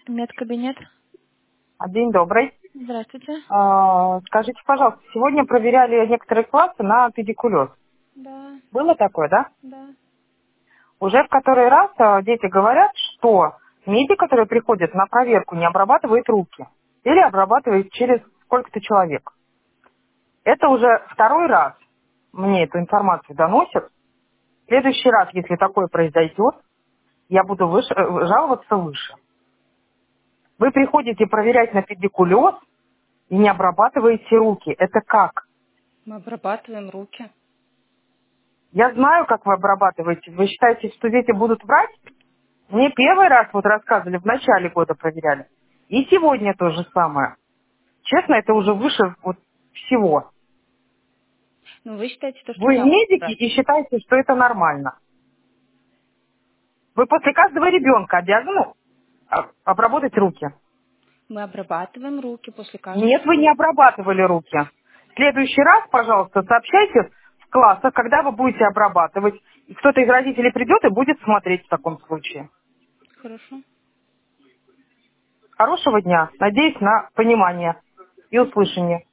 Медкабинет. День добрый. Здравствуйте. Скажите, пожалуйста, сегодня проверяли некоторые классы на педикулез. Да, Было такое, да? да. Уже в который раз дети говорят, что медик, который приходит на проверку, не обрабатывает руки. Или обрабатывает через сколько-то человек. Это уже второй раз мне эту информацию доносят. В следующий раз, если такое произойдет, я буду жаловаться выше. Вы приходите проверять на педикулез и не обрабатываете руки. Это как? Мы обрабатываем руки. Я знаю, как вы обрабатываете. Вы считаете, что дети будут врать? Мне первый раз вот рассказывали, в начале года проверяли. И сегодня то же самое. Честно, это уже выше вот всего. Ну, вы считаете, то, что Вы я буду медики брать? и считаете, что это нормально. Вы после каждого ребенка обязаны обработать руки. Мы обрабатываем руки после каждого Нет, вы не ребенка. обрабатывали руки. В следующий раз, пожалуйста, сообщайте в классах, когда вы будете обрабатывать. И кто-то из родителей придет и будет смотреть в таком случае. Хорошо. Хорошего дня. Надеюсь на понимание и услышание.